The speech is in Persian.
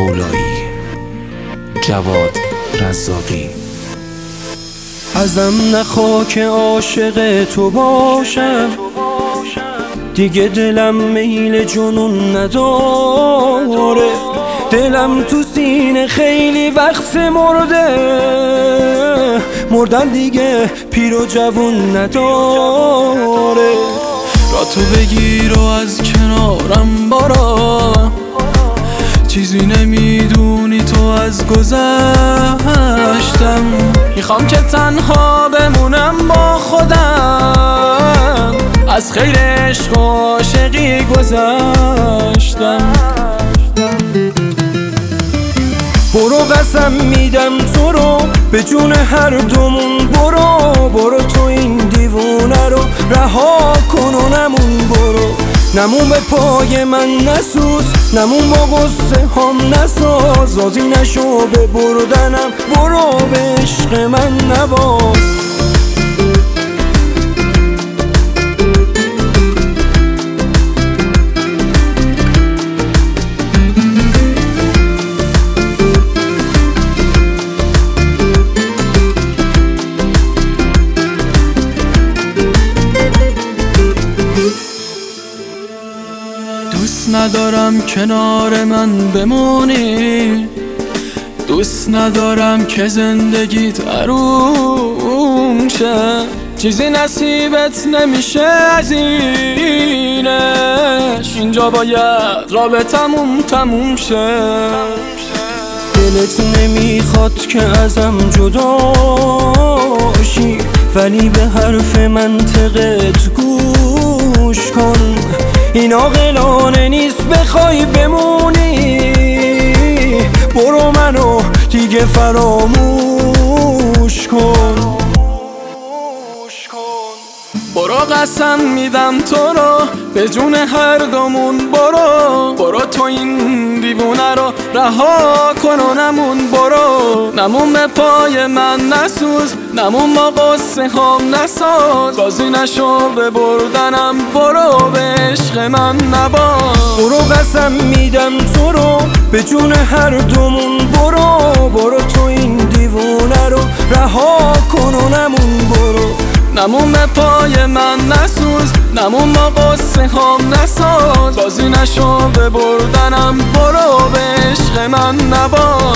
مولایی، جواد رزاقی. ازم نخوا که عاشق تو باشم، دیگه دلم میل جنون نداره. دلم تو سینه خیلی وقت مردن دیگه پیر و جوون نداره. را تو بگیر و از کنارم برا، چیزی نمیدونی تو از گذشتم. میخوام که تنها بمونم با خودم، از خیر عشق و عاشقی گذشتم. برو قسم میدم تو رو به جون هر دومون، برو تو این دیوونه رو رها کن و نمون. برو نمون به پای من نسوز، نمون با غصه هم نساز. راضی نشو به بردنم، برو به عشق من نباز. دوست ندارم کنار من بمونی، دوست ندارم که زندگیت آروم شه. چیزی نصیبت نمیشه از اینش، اینجا باید رابطمون تموم شه. دلت نمیخواد که ازم جداشی، ولی به حرف منطقت گوش کن. این عاقلانه نیست بخوای بمونی، برو منو دیگه فراموش کن. برو قسم میدم تو رو به جون هر دومون، برو تو این دیوونه رو رها کن و نمون. برو نمون به پای من نسوز، نمون با قصه هم نساز. راضی نشو به بردنم، برو به عشق من نباز. برو قسم میدم تو رو به جون هر دومون، برو تو این دیوونه رو رها کن و نمون. برو نمون به پای من نسوز، نمون با قصه هم نساز. راضی نشو به بردنم، برو به عشق من نباز.